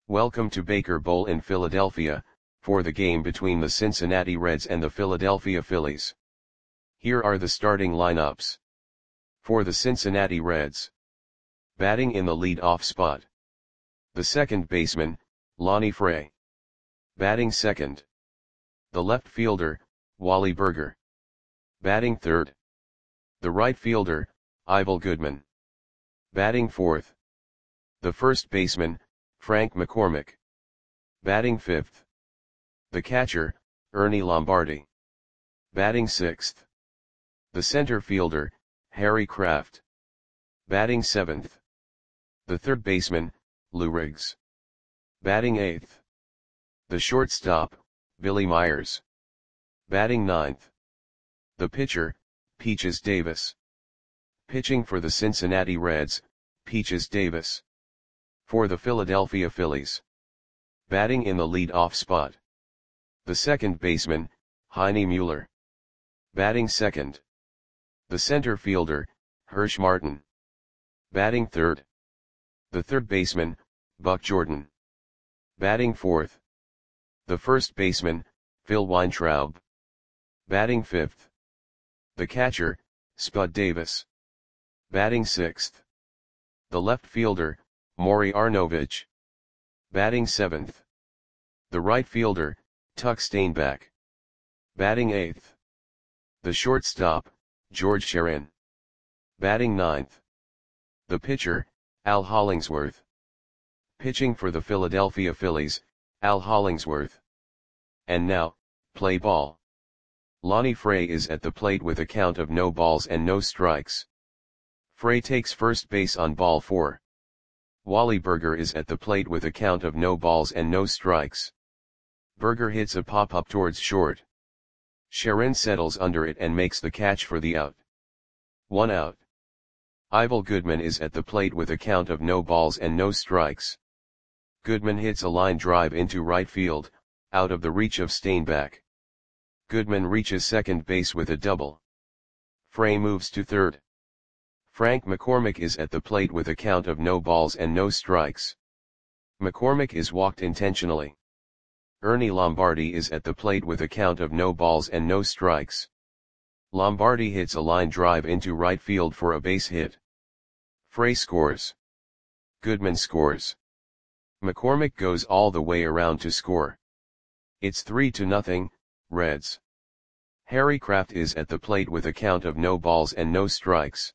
Welcome to Baker Bowl in Philadelphia, for the game between the Cincinnati Reds and the Philadelphia Phillies. Here are the starting lineups. For the Cincinnati Reds. Batting in the lead-off spot. The second baseman, Lonnie Fray. Batting second. The left fielder, Wally Burger. Batting third. The right fielder, Ivel Goodman. Batting fourth. The first baseman, Frank McCormick. Batting fifth. The catcher, Ernie Lombardi. Batting sixth. The center fielder, Harry Kraft. Batting seventh. The third baseman, Lou Riggs. Batting eighth. The shortstop, Billy Myers. Batting ninth. The pitcher, Peaches Davis. Pitching for the Cincinnati Reds, Peaches Davis. For the Philadelphia Phillies. Batting in the lead-off spot. The second baseman, Heine Mueller. Batting second. The center fielder, Hirsch Martin. Batting third. The third baseman, Buck Jordan. Batting fourth. The first baseman, Phil Weintraub. Batting fifth. The catcher, Spud Davis. Batting sixth. The left fielder, Maury Arnovich. Batting seventh. The right fielder, Tuck Steinbach. Batting eighth. The shortstop, George Sherin. Batting ninth. The pitcher, Al Hollingsworth. Pitching for the Philadelphia Phillies, Al Hollingsworth. And now, play ball. Lonnie Fray is at the plate with a count of no balls and no strikes. Fray takes first base on ball 4. Wally Burger is at the plate with a count of no balls and no strikes. Burger hits a pop-up towards short. Sherin settles under it and makes the catch for the out. 1 out. Ivel Goodman is at the plate with a count of no balls and no strikes. Goodman hits a line drive into right field, out of the reach of Steinbach. Goodman reaches second base with a double. Fray moves to third. Frank McCormick is at the plate with a count of no balls and no strikes. McCormick is walked intentionally. Ernie Lombardi is at the plate with a count of no balls and no strikes. Lombardi hits a line drive into right field for a base hit. Fray scores. Goodman scores. McCormick goes all the way around to score. It's 3-0, Reds. Harry Kraft is at the plate with a count of no balls and no strikes.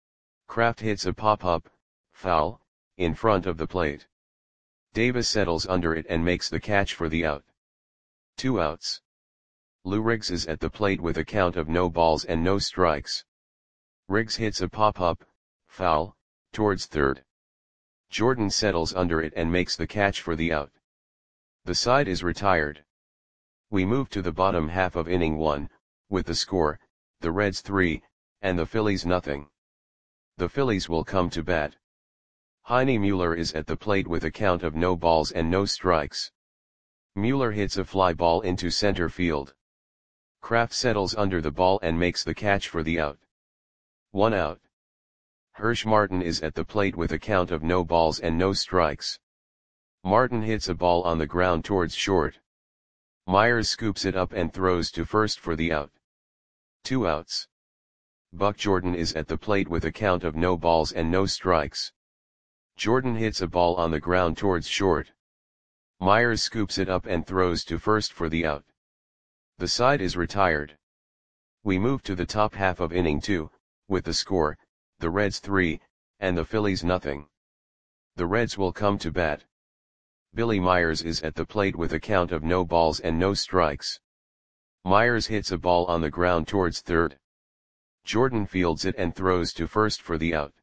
Kraft hits a pop-up, foul, in front of the plate. Davis settles under it and makes the catch for the out. 2 outs. Lou Riggs is at the plate with a count of no balls and no strikes. Riggs hits a pop-up, foul, towards third. Jordan settles under it and makes the catch for the out. The side is retired. We move to the bottom half of inning 1, with the score, the Reds 3, and the Phillies 0. The Phillies will come to bat. Heine Mueller is at the plate with a count of no balls and no strikes. Mueller hits a fly ball into center field. Kraft settles under the ball and makes the catch for the out. 1 out. Hirsch Martin is at the plate with a count of no balls and no strikes. Martin hits a ball on the ground towards short. Myers scoops it up and throws to first for the out. 2 outs. Buck Jordan is at the plate with a count of no balls and no strikes. Jordan hits a ball on the ground towards short. Myers scoops it up and throws to first for the out. The side is retired. We move to the top half of inning 2, with the score, the Reds 3, and the Phillies 0. The Reds will come to bat. Billy Myers is at the plate with a count of no balls and no strikes. Myers hits a ball on the ground towards third. Jordan fields it and throws to first for the out.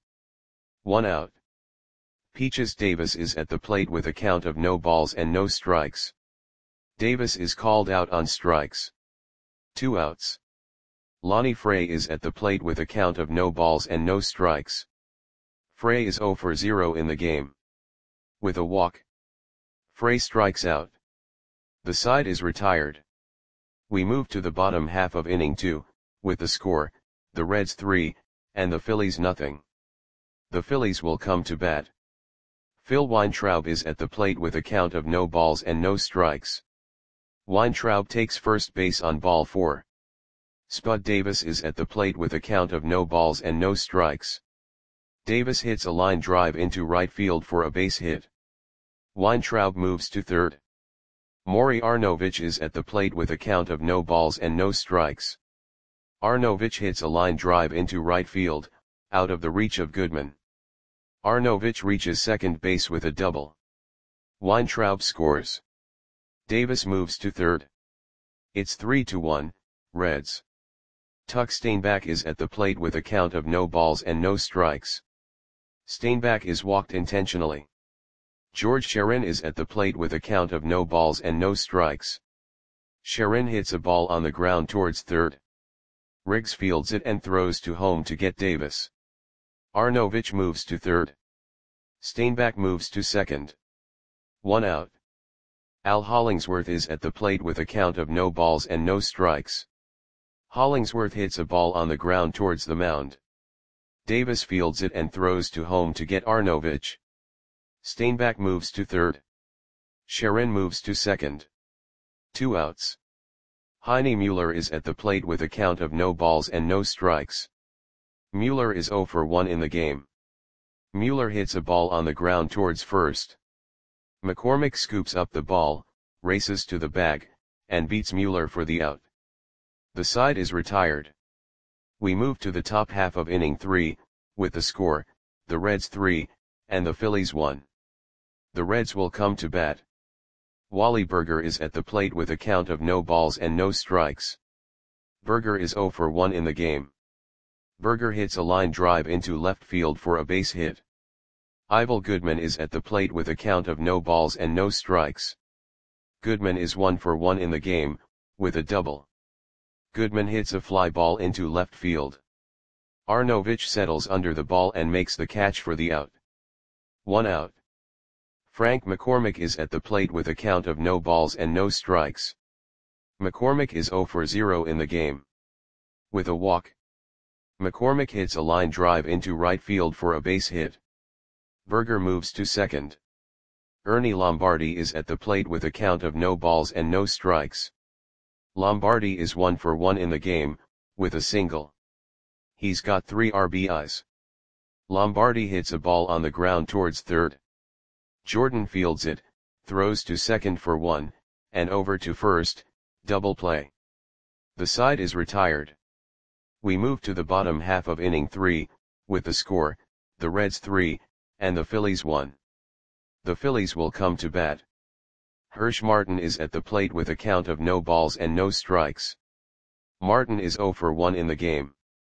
1 out. Peaches Davis is at the plate with a count of no balls and no strikes. Davis is called out on strikes. 2 outs. Lonnie Fray is at the plate with a count of no balls and no strikes. Fray is 0 for 0 in the game. With a walk. Fray strikes out. The side is retired. We move to the bottom half of inning 2, with the score, the Reds 3, and the Phillies 0. The Phillies will come to bat. Phil Weintraub is at the plate with a count of no balls and no strikes. Weintraub takes first base on ball 4. Spud Davis is at the plate with a count of no balls and no strikes. Davis hits a line drive into right field for a base hit. Weintraub moves to third. Maury Arnovich is at the plate with a count of no balls and no strikes. Arnovich hits a line drive into right field, out of the reach of Goodman. Arnovich reaches second base with a double. Weintraub scores. Davis moves to third. It's 3-1, Reds. Tuck Steinbach is at the plate with a count of no balls and no strikes. Steinbach is walked intentionally. George Sherin is at the plate with a count of no balls and no strikes. Sherin hits a ball on the ground towards third. Riggs fields it and throws to home to get Davis. Arnovich moves to third. Steinbach moves to second. 1 out. Al Hollingsworth is at the plate with a count of no balls and no strikes. Hollingsworth hits a ball on the ground towards the mound. Davis fields it and throws to home to get Arnovich. Steinbach moves to third. Sherin moves to second. 2 outs. Heine Mueller is at the plate with a count of no balls and no strikes. Mueller is 0 for 1 in the game. Mueller hits a ball on the ground towards first. McCormick scoops up the ball, races to the bag, and beats Mueller for the out. The side is retired. We move to the top half of inning 3, with the score, the Reds 3, and the Phillies 1. The Reds will come to bat. Wally Berger is at the plate with a count of no balls and no strikes. Berger is 0 for 1 in the game. Berger hits a line drive into left field for a base hit. Ivel Goodman is at the plate with a count of no balls and no strikes. Goodman is 1 for 1 in the game, with a double. Goodman hits a fly ball into left field. Arnovich settles under the ball and makes the catch for the out. 1 out. Frank McCormick is at the plate with a count of no balls and no strikes. McCormick is 0 for 0 in the game. With a walk. McCormick hits a line drive into right field for a base hit. Berger moves to second. Ernie Lombardi is at the plate with a count of no balls and no strikes. Lombardi is 1 for 1 in the game, with a single. He's got 3 RBIs. Lombardi hits a ball on the ground towards third. Jordan fields it, throws to second for 1, and over to first, double play. The side is retired. We move to the bottom half of inning 3, with the score, the Reds 3, and the Phillies 1. The Phillies will come to bat. Hirsch Martin is at the plate with a count of no balls and no strikes. Martin is 0 for 1 in the game.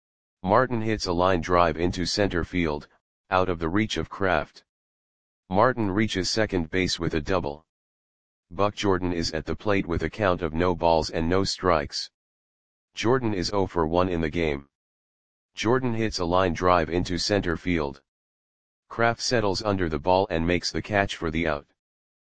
Martin hits a line drive into center field, out of the reach of Kraft. Martin reaches second base with a double. Buck Jordan is at the plate with a count of no balls and no strikes. Jordan is 0 for 1 in the game. Jordan hits a line drive into center field. Kraft settles under the ball and makes the catch for the out.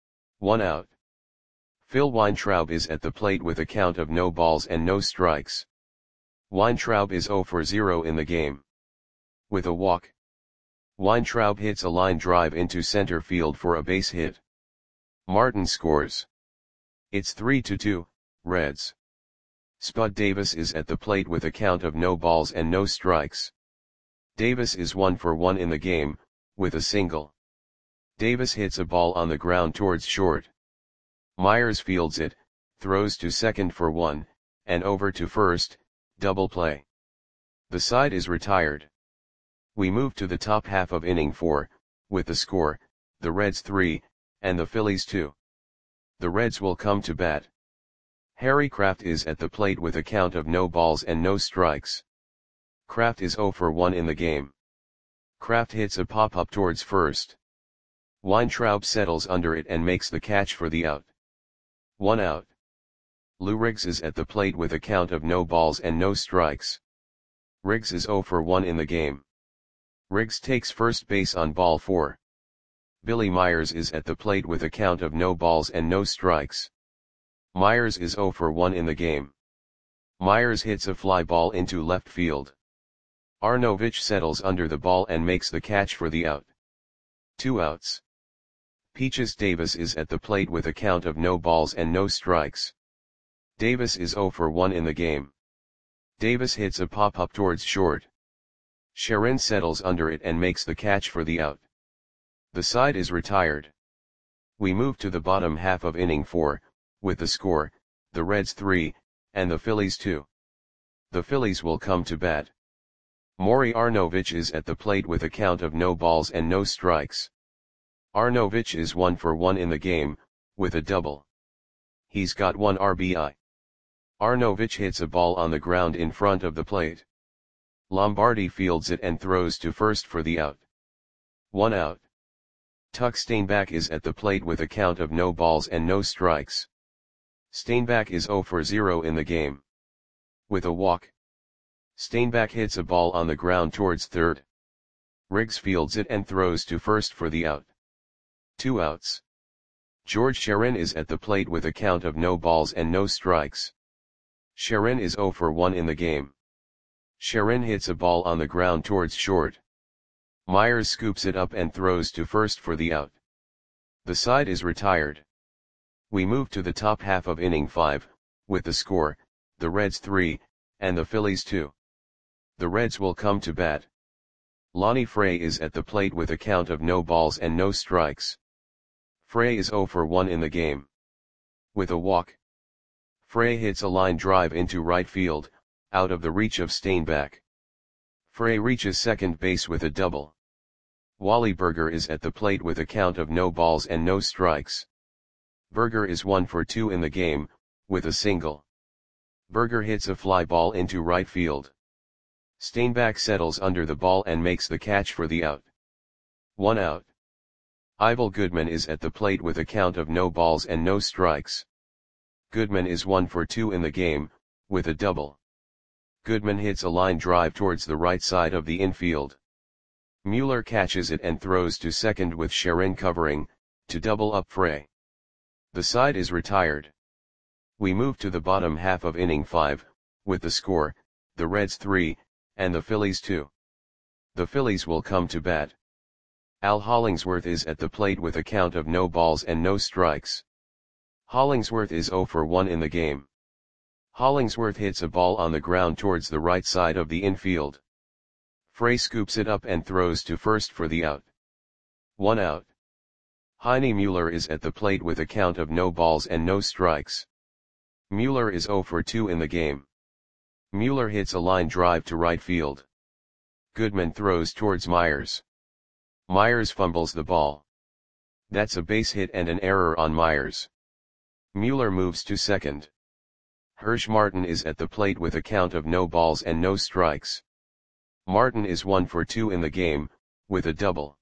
1 out. Phil Weintraub is at the plate with a count of no balls and no strikes. Weintraub is 0 for 0 in the game. With a walk. Weintraub hits a line drive into center field for a base hit. Martin scores. It's 3-2, Reds. Spud Davis is at the plate with a count of no balls and no strikes. Davis is 1 for 1 in the game, with a single. Davis hits a ball on the ground towards short. Myers fields it, throws to second for 1, and over to first, double play. The side is retired. We move to the top half of inning 4, with the score, the Reds 3, and the Phillies 2. The Reds will come to bat. Harry Kraft is at the plate with a count of no balls and no strikes. Kraft is 0 for 1 in the game. Kraft hits a pop-up towards first. Weintraub settles under it and makes the catch for the out. 1 out. Lou Riggs is at the plate with a count of no balls and no strikes. Riggs is 0 for 1 in the game. Riggs takes first base on ball 4. Billy Myers is at the plate with a count of no balls and no strikes. Myers is 0 for 1 in the game. Myers hits a fly ball into left field. Arnovich settles under the ball and makes the catch for the out. 2 outs. Peaches Davis is at the plate with a count of no balls and no strikes. Davis is 0 for 1 in the game. Davis hits a pop-up towards short. Sharon settles under it and makes the catch for the out. The side is retired. We move to the bottom half of inning 4, with the score, the Reds 3, and the Phillies 2. The Phillies will come to bat. Maury Arnovich is at the plate with a count of no balls and no strikes. Arnovich is 1 for 1 in the game, with a double. He's got 1 RBI. Arnovich hits a ball on the ground in front of the plate. Lombardi fields it and throws to first for the out. 1 out. Tuck Steinbach is at the plate with a count of no balls and no strikes. Steinbach is 0 for 0 in the game. With a walk. Steinbach hits a ball on the ground towards third. Riggs fields it and throws to first for the out. 2 outs. George Sharon is at the plate with a count of no balls and no strikes. Sharon is 0 for 1 in the game. Sharon hits a ball on the ground towards short. Myers scoops it up and throws to first for the out. The side is retired. We move to the top half of inning 5, with the score, the Reds 3, and the Phillies 2. The Reds will come to bat. Lonnie Frey is at the plate with a count of no balls and no strikes. Frey is 0 for 1 in the game. With a walk. Frey hits a line drive into right field, out of the reach of Steinbach. Frey reaches second base with a double. Wally Berger is at the plate with a count of no balls and no strikes. Berger is 1 for 2 in the game, with a single. Berger hits a fly ball into right field. Steinbach settles under the ball and makes the catch for the out. 1 out. Ivel Goodman is at the plate with a count of no balls and no strikes. Goodman is 1 for 2 in the game, with a double. Goodman hits a line drive towards the right side of the infield. Mueller catches it and throws to second with Sharon covering, to double up Frey. The side is retired. We move to the bottom half of inning 5, with the score, the Reds 3, and the Phillies 2. The Phillies will come to bat. Al Hollingsworth is at the plate with a count of no balls and no strikes. Hollingsworth is 0 for 1 in the game. Hollingsworth hits a ball on the ground towards the right side of the infield. Frey scoops it up and throws to first for the out. 1 out. Heine Mueller is at the plate with a count of no balls and no strikes. Mueller is 0 for 2 in the game. Mueller hits a line drive to right field. Goodman throws towards Myers. Myers fumbles the ball. That's a base hit and an error on Myers. Mueller moves to second. Hirsch Martin is at the plate with a count of no balls and no strikes. Martin is 1 for 2 in the game, with a double.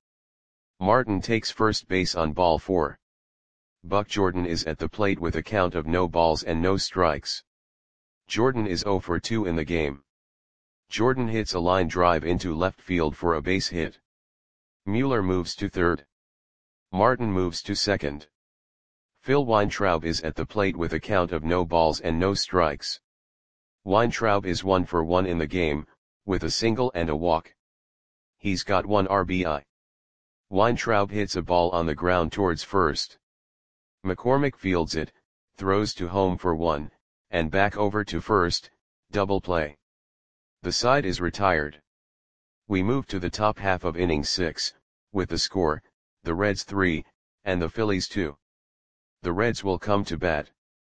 Martin takes first base on ball 4. Buck Jordan is at the plate with a count of no balls and no strikes. Jordan is 0 for 2 in the game. Jordan hits a line drive into left field for a base hit. Mueller moves to third. Martin moves to second. Phil Weintraub is at the plate with a count of no balls and no strikes. Weintraub is 1 for 1 in the game, with a single and a walk. He's got 1 RBI. Weintraub hits a ball on the ground towards first. McCormick fields it, throws to home for 1, and back over to first, double play. The side is retired. We move to the top half of inning 6, with the score, the Reds 3, and the Phillies 2. The Reds will come to bat.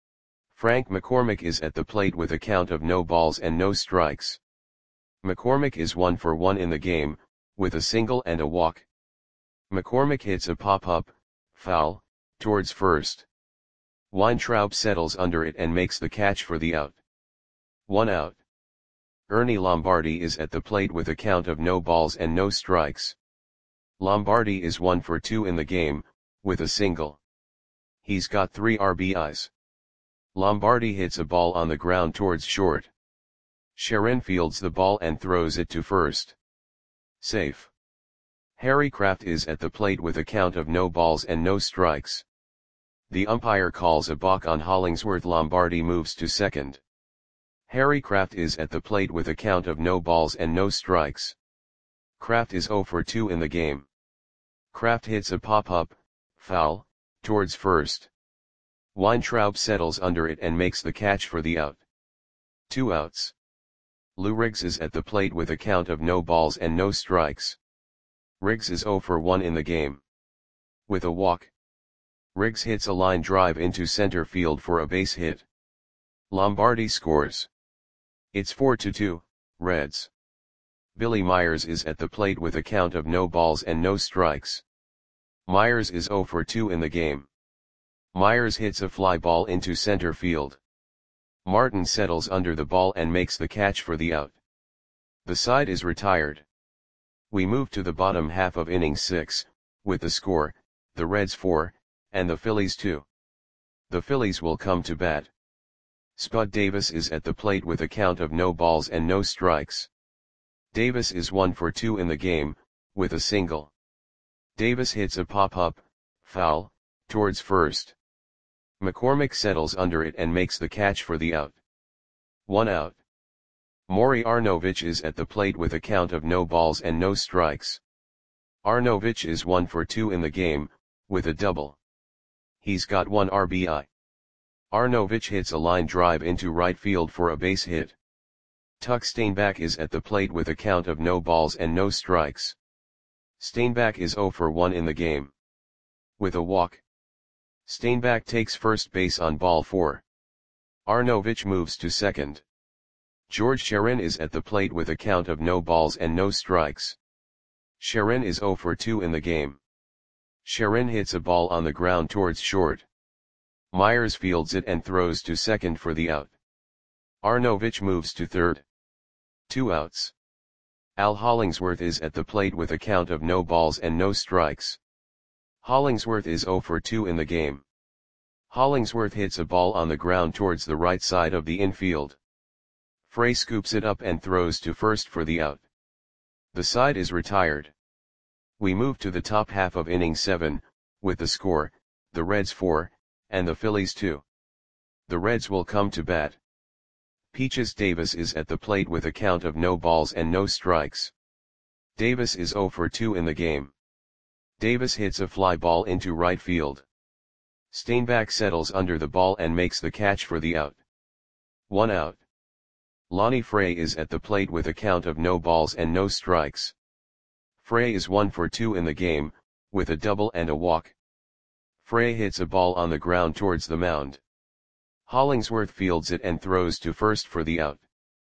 Frank McCormick is at the plate with a count of no balls and no strikes. McCormick is 1 for 1 in the game, with a single and a walk. McCormick hits a pop-up, foul, towards first. Weintraub settles under it and makes the catch for the out. 1 out. Ernie Lombardi is at the plate with a count of no balls and no strikes. Lombardi is 1 for 2 in the game, with a single. He's got 3 RBIs. Lombardi hits a ball on the ground towards short. Sharon fields the ball and throws it to first. Safe. Harry Kraft is at the plate with a count of no balls and no strikes. The umpire calls a balk on Hollingsworth. Lombardi moves to second. Harry Kraft is at the plate with a count of no balls and no strikes. Kraft is 0 for 2 in the game. Kraft hits a pop-up, foul, towards first. Weintraub settles under it and makes the catch for the out. 2 outs. Lou Riggs is at the plate with a count of no balls and no strikes. Riggs is 0 for 1 in the game. With a walk, Riggs hits a line drive into center field for a base hit. Lombardi scores. It's 4-2, Reds. Billy Myers is at the plate with a count of no balls and no strikes. Myers is 0 for 2 in the game. Myers hits a fly ball into center field. Martin settles under the ball and makes the catch for the out. The side is retired. We move to the bottom half of inning 6, with the score, the Reds 4, and the Phillies 2. The Phillies will come to bat. Spud Davis is at the plate with a count of no balls and no strikes. Davis is 1 for 2 in the game, with a single. Davis hits a pop-up, foul, towards first. McCormick settles under it and makes the catch for the out. 1 out. Maury Arnovich is at the plate with a count of no balls and no strikes. Arnovich is 1 for 2 in the game, with a double. He's got 1 RBI. Arnovich hits a line drive into right field for a base hit. Tuck Steinbach is at the plate with a count of no balls and no strikes. Steinbach is 0 for 1 in the game. With a walk, Steinbach takes first base on ball 4. Arnovich moves to second. George Sherin is at the plate with a count of no balls and no strikes. Sherin is 0 for 2 in the game. Sherin hits a ball on the ground towards short. Myers fields it and throws to second for the out. Arnovich moves to third. 2 outs. Al Hollingsworth is at the plate with a count of no balls and no strikes. Hollingsworth is 0 for 2 in the game. Hollingsworth hits a ball on the ground towards the right side of the infield. Frey scoops it up and throws to first for the out. The side is retired. We move to the top half of inning 7, with the score, the Reds 4, and the Phillies 2. The Reds will come to bat. Peaches Davis is at the plate with a count of no balls and no strikes. Davis is 0 for 2 in the game. Davis hits a fly ball into right field. Steinbach settles under the ball and makes the catch for the out. 1 out. Lonnie Frey is at the plate with a count of no balls and no strikes. Frey is 1 for 2 in the game, with a double and a walk. Frey hits a ball on the ground towards the mound. Hollingsworth fields it and throws to first for the out.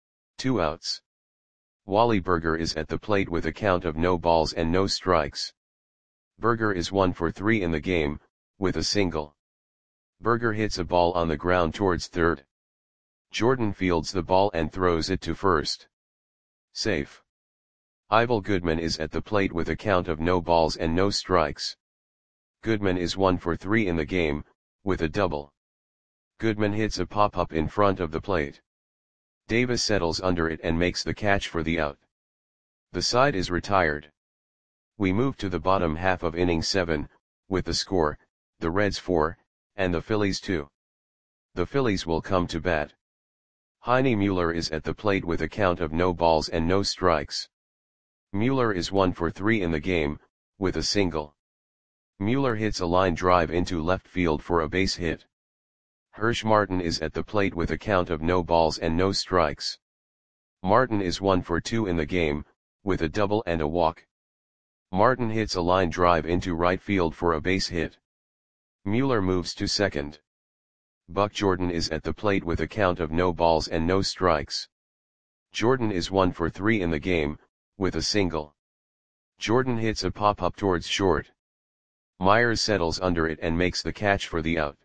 2 outs. Wally Berger is at the plate with a count of no balls and no strikes. Berger is 1 for 3 in the game, with a single. Berger hits a ball on the ground towards third. Jordan fields the ball and throws it to first. Safe. Ivel Goodman is at the plate with a count of no balls and no strikes. Goodman is 1 for 3 in the game, with a double. Goodman hits a pop-up in front of the plate. Davis settles under it and makes the catch for the out. The side is retired. We move to the bottom half of inning 7, with the score, the Reds 4, and the Phillies 2. The Phillies will come to bat. Heine Mueller is at the plate with a count of no balls and no strikes. Mueller is 1 for 3 in the game, with a single. Mueller hits a line drive into left field for a base hit. Hirsch Martin is at the plate with a count of no balls and no strikes. Martin is 1 for 2 in the game, with a double and a walk. Martin hits a line drive into right field for a base hit. Mueller moves to second. Buck Jordan is at the plate with a count of no balls and no strikes. Jordan is 1 for 3 in the game, with a single. Jordan hits a pop-up towards short. Myers settles under it and makes the catch for the out.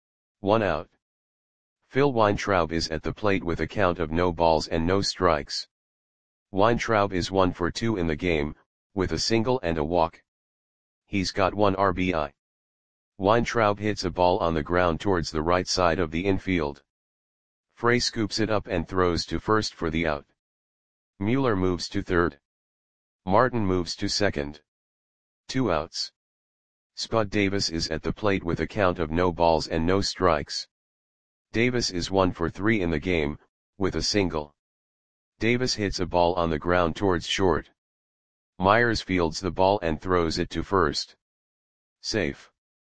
1 out. Phil Weintraub is at the plate with a count of no balls and no strikes. Weintraub is 1 for 2 in the game, with a single and a walk. He's got 1 RBI. Weintraub hits a ball on the ground towards the right side of the infield. Frey scoops it up and throws to first for the out. Mueller moves to third. Martin moves to second. 2 outs. Spud Davis is at the plate with a count of no balls and no strikes. Davis is 1 for 3 in the game, with a single. Davis hits a ball on the ground towards short. Myers fields the ball and throws it to first. Safe.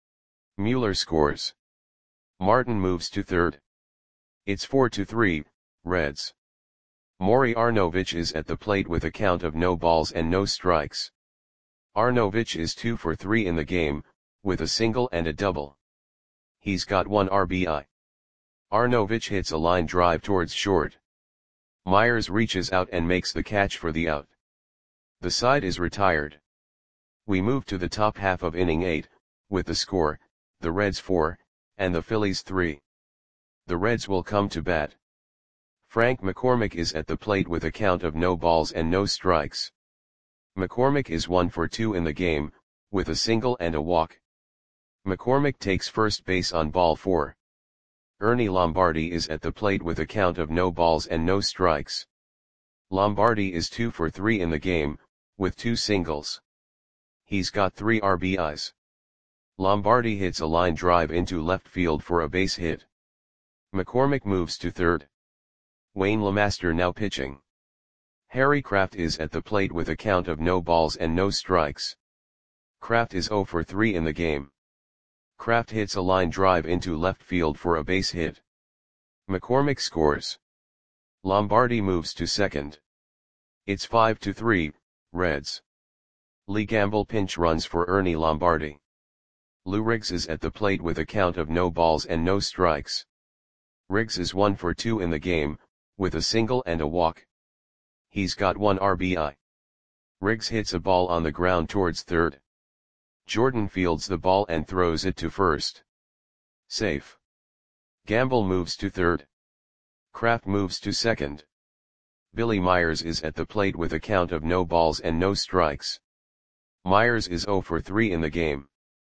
Mueller scores. Martin moves to third. It's 4-3, Reds. Maury Arnovich is at the plate with a count of no balls and no strikes. Arnovich is 2 for 3 in the game, with a single and a double. He's got 1 RBI. Arnovich hits a line drive towards short. Myers reaches out and makes the catch for the out. The side is retired. We move to the top half of inning 8, with the score, the Reds 4, and the Phillies 3. The Reds will come to bat. Frank McCormick is at the plate with a count of no balls and no strikes. McCormick is 1 for 2 in the game, with a single and a walk. McCormick takes first base on ball 4. Ernie Lombardi is at the plate with a count of no balls and no strikes. Lombardi is 2 for 3 in the game, with 2 singles. He's got 3 RBIs. Lombardi hits a line drive into left field for a base hit. McCormick moves to third. Wayne LeMaster now pitching. Harry Kraft is at the plate with a count of no balls and no strikes. Kraft is 0 for 3 in the game. Kraft hits a line drive into left field for a base hit. McCormick scores. Lombardi moves to second. It's 5-3, Reds. Lee Gamble pinch runs for Ernie Lombardi. Lou Riggs is at the plate with a count of no balls and no strikes. Riggs is 1 for 2 in the game, with a single and a walk. He's got 1 RBI. Riggs hits a ball on the ground towards third. Jordan fields the ball and throws it to first. Safe. Gamble moves to third. Kraft moves to second. Billy Myers is at the plate with a count of no balls and no strikes. Myers is 0 for 3 in the game.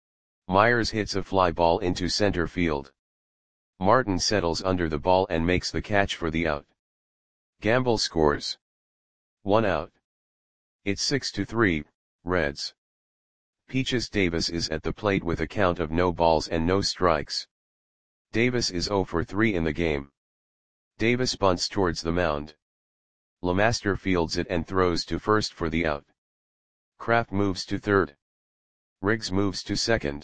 Myers hits a fly ball into center field. Martin settles under the ball and makes the catch for the out. Gamble scores. 1 out. It's 6-3, Reds. Peaches Davis is at the plate with a count of no balls and no strikes. Davis is 0 for 3 in the game. Davis bunts towards the mound. LeMaster fields it and throws to first for the out. Kraft moves to third. Riggs moves to second.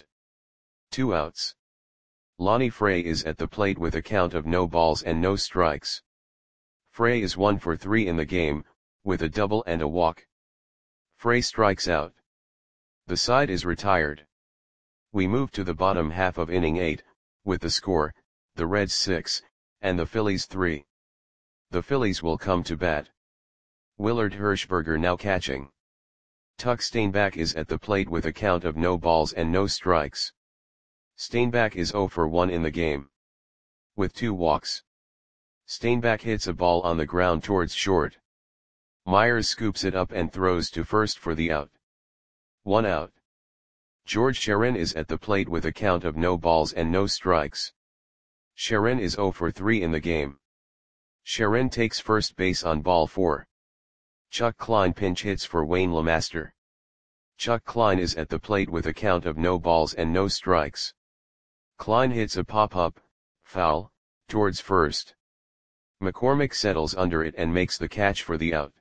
2 outs. Lonnie Frey is at the plate with a count of no balls and no strikes. Frey is 1 for 3 in the game, with a double and a walk. Frey strikes out. The side is retired. We move to the bottom half of inning 8, with the score, the Reds 6, and the Phillies 3. The Phillies will come to bat. Willard Hirschberger now catching. Tuck Steinbach is at the plate with a count of no balls and no strikes. Steinbach is 0 for 1 in the game. With 2 walks. Steinbach hits a ball on the ground towards short. Myers scoops it up and throws to first for the out. 1 out. George Sharon is at the plate with a count of no balls and no strikes. Sharon is 0 for 3 in the game. Sharon takes first base on ball 4. Chuck Klein pinch hits for Wayne LeMaster. Chuck Klein is at the plate with a count of no balls and no strikes. Klein hits a pop-up, foul, towards first. McCormick settles under it and makes the catch for the out.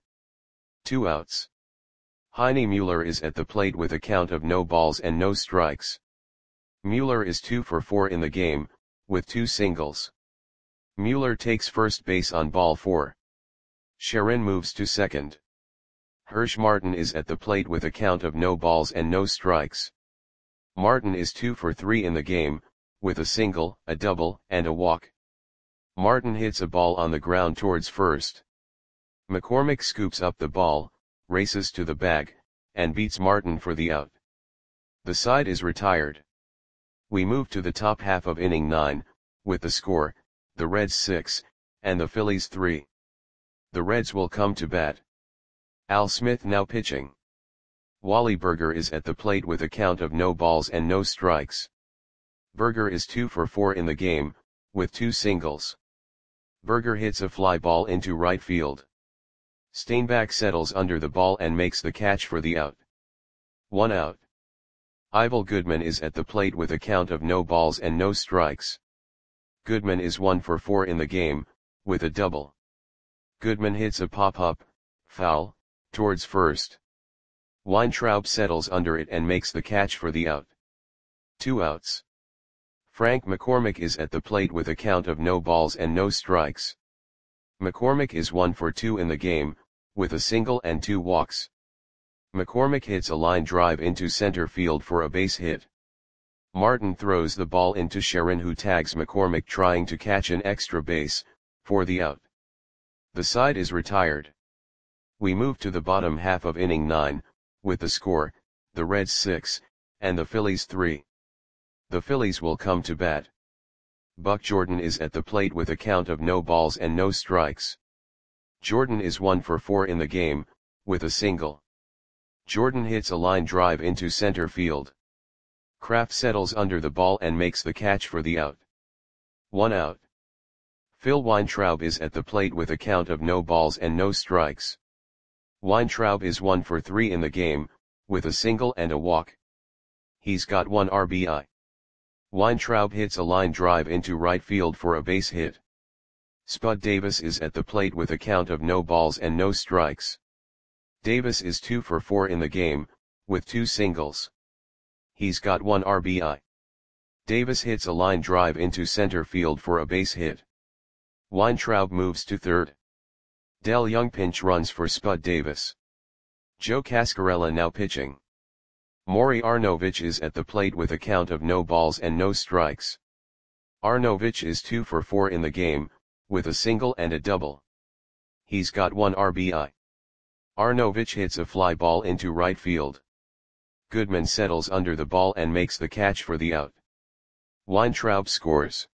2 outs. Heine Mueller is at the plate with a count of no balls and no strikes. Mueller is 2 for 4 in the game, with 2 singles. Mueller takes first base on ball 4. Sharon moves to second. Hirsch Martin is at the plate with a count of no balls and no strikes. Martin is 2 for 3 in the game, with a single, a double, and a walk. Martin hits a ball on the ground towards first. McCormick scoops up the ball, races to the bag, and beats Martin for the out. The side is retired. We move to the top half of inning 9, with the score, the Reds 6, and the Phillies 3. The Reds will come to bat. Al Smith now pitching. Wally Berger is at the plate with a count of no balls and no strikes. Berger is 2 for 4 in the game, with 2 singles. Berger hits a fly ball into right field. Steinbach settles under the ball and makes the catch for the out. 1 out. Ivel Goodman is at the plate with a count of no balls and no strikes. Goodman is 1 for 4 in the game, with a double. Goodman hits a pop-up, foul, towards first. Weintraub settles under it and makes the catch for the out. 2 outs. Frank McCormick is at the plate with a count of no balls and no strikes. McCormick is 1 for 2 in the game, with a single and 2 walks. McCormick hits a line drive into center field for a base hit. Martin throws the ball into Sharon, who tags McCormick trying to catch an extra base, for the out. The side is retired. We move to the bottom half of inning 9, with the score, the Reds 6, and the Phillies 3. The Phillies will come to bat. Buck Jordan is at the plate with a count of no balls and no strikes. Jordan is 1 for 4 in the game, with a single. Jordan hits a line drive into center field. Kraft settles under the ball and makes the catch for the out. 1 out. Phil Weintraub is at the plate with a count of no balls and no strikes. Weintraub is 1 for 3 in the game, with a single and a walk. He's got 1 RBI. Weintraub hits a line drive into right field for a base hit. Spud Davis is at the plate with a count of no balls and no strikes. Davis is 2 for 4 in the game, with 2 singles. He's got 1 RBI. Davis hits a line drive into center field for a base hit. Weintraub moves to third. Del Young pinch runs for Spud Davis. Joe Cascarella now pitching. Maury Arnovich is at the plate with a count of no balls and no strikes. Arnovich is 2 for 4 in the game, with a single and a double. He's got 1 RBI. Arnovich hits a fly ball into right field. Goodman settles under the ball and makes the catch for the out. Weintraub scores.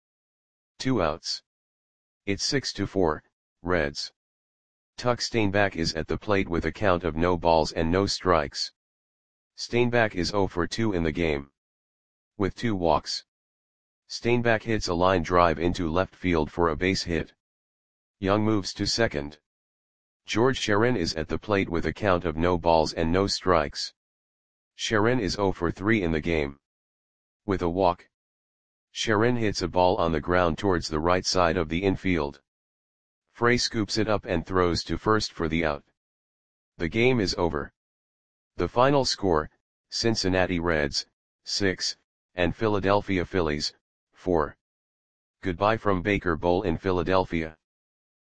2 outs. It's 6-4, Reds. Tuck Steinbach is at the plate with a count of no balls and no strikes. Steinbach is 0 for 2 in the game, with 2 walks. Steinbach hits a line drive into left field for a base hit. Young moves to second. George Sharon is at the plate with a count of no balls and no strikes. Sharon is 0 for 3 in the game, with a walk. Sharon hits a ball on the ground towards the right side of the infield. Frey scoops it up and throws to first for the out. The game is over. The final score, Cincinnati Reds, 6, and Philadelphia Phillies, 4. Goodbye from Baker Bowl in Philadelphia.